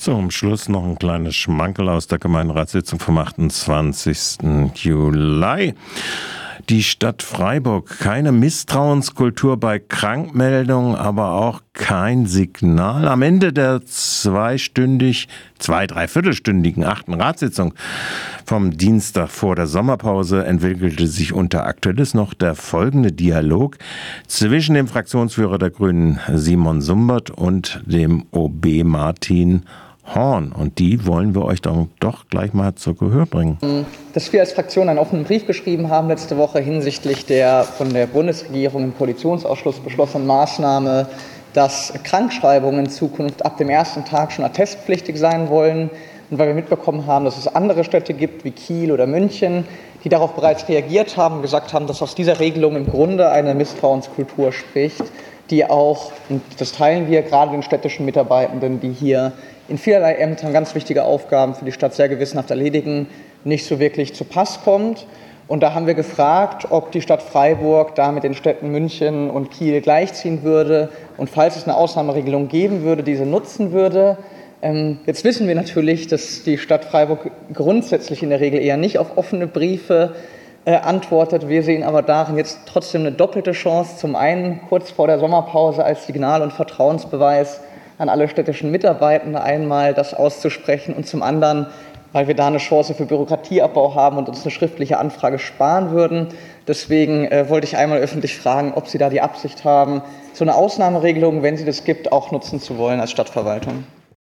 Zum Schluss noch ein kleines Schmankerl aus der Gemeinderatssitzung vom 28. Juli. Die Stadt Freiburg, keine Misstrauenskultur bei Krankmeldungen, aber auch kein Signal. Am Ende der dreiviertelstündigen 8. Ratssitzung vom Dienstag vor der Sommerpause entwickelte sich unter Aktuelles noch der folgende Dialog zwischen dem Fraktionsführer der Grünen Simon Sumbert und dem OB Martin Horn. Und die wollen wir euch dann doch gleich mal zu Gehör bringen. Dass wir als Fraktion einen offenen Brief geschrieben haben letzte Woche hinsichtlich der von der Bundesregierung im Koalitionsausschuss beschlossenen Maßnahme, dass Krankschreibungen in Zukunft ab dem ersten Tag schon attestpflichtig sein wollen. Und weil wir mitbekommen haben, dass es andere Städte gibt wie Kiel oder München, die darauf bereits reagiert haben und gesagt haben, dass aus dieser Regelung im Grunde eine Misstrauenskultur spricht, die auch, und das teilen wir, gerade den städtischen Mitarbeitenden, die hier in vielerlei Ämtern ganz wichtige Aufgaben für die Stadt sehr gewissenhaft erledigen, nicht so wirklich zu Pass kommt. Und da haben wir gefragt, ob die Stadt Freiburg da mit den Städten München und Kiel gleichziehen würde und falls es eine Ausnahmeregelung geben würde, diese nutzen würde. Jetzt wissen wir natürlich, dass die Stadt Freiburg grundsätzlich in der Regel eher nicht auf offene Briefe antwortet. Wir sehen aber darin jetzt trotzdem eine doppelte Chance. Zum einen kurz vor der Sommerpause als Signal und Vertrauensbeweis an alle städtischen Mitarbeitende einmal das auszusprechen und zum anderen, weil wir da eine Chance für Bürokratieabbau haben und uns eine schriftliche Anfrage sparen würden. Deswegen wollte ich einmal öffentlich fragen, ob Sie da die Absicht haben, so eine Ausnahmeregelung, wenn sie das gibt, auch nutzen zu wollen als Stadtverwaltung.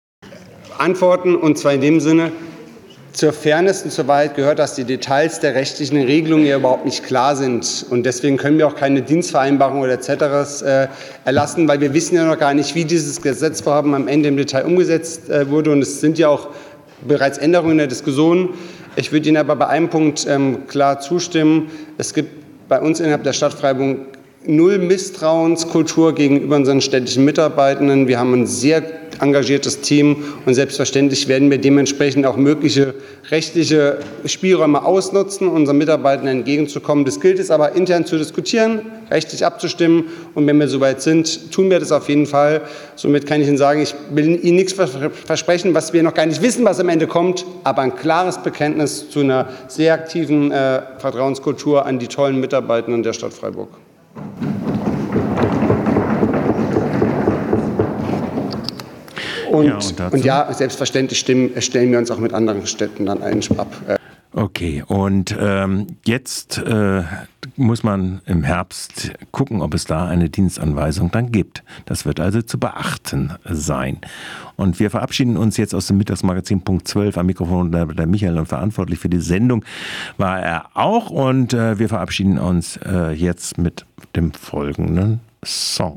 Antworten, und zwar in dem Sinne, zur Fairness und zur Wahrheit gehört, dass die Details der rechtlichen Regelungen ja überhaupt nicht klar sind. Und deswegen können wir auch keine Dienstvereinbarung oder etc. Erlassen, weil wir wissen ja noch gar nicht, wie dieses Gesetzvorhaben am Ende im Detail umgesetzt wurde. Und es sind ja auch bereits Änderungen in der Diskussion. Ich würde Ihnen aber bei einem Punkt klar zustimmen. Es gibt bei uns innerhalb der Stadt Freiburg null Misstrauenskultur gegenüber unseren städtischen Mitarbeitenden. Wir haben ein sehr engagiertes Team und selbstverständlich werden wir dementsprechend auch mögliche rechtliche Spielräume ausnutzen, unseren Mitarbeitenden entgegenzukommen. Das gilt es aber intern zu diskutieren, rechtlich abzustimmen und wenn wir soweit sind, tun wir das auf jeden Fall. Somit kann ich Ihnen sagen, ich will Ihnen nichts versprechen, was wir noch gar nicht wissen, was am Ende kommt, aber ein klares Bekenntnis zu einer sehr aktiven Vertrauenskultur an die tollen Mitarbeitenden der Stadt Freiburg. Und selbstverständlich stellen wir uns auch mit anderen Städten dann ab. Okay, und jetzt muss man im Herbst gucken, ob es da eine Dienstanweisung dann gibt. Das wird also zu beachten sein. Und wir verabschieden uns jetzt aus dem Mittagsmagazin Punkt 12. Am Mikrofon der Michael und verantwortlich für die Sendung war er auch. Und wir verabschieden uns jetzt mit dem folgenden Song.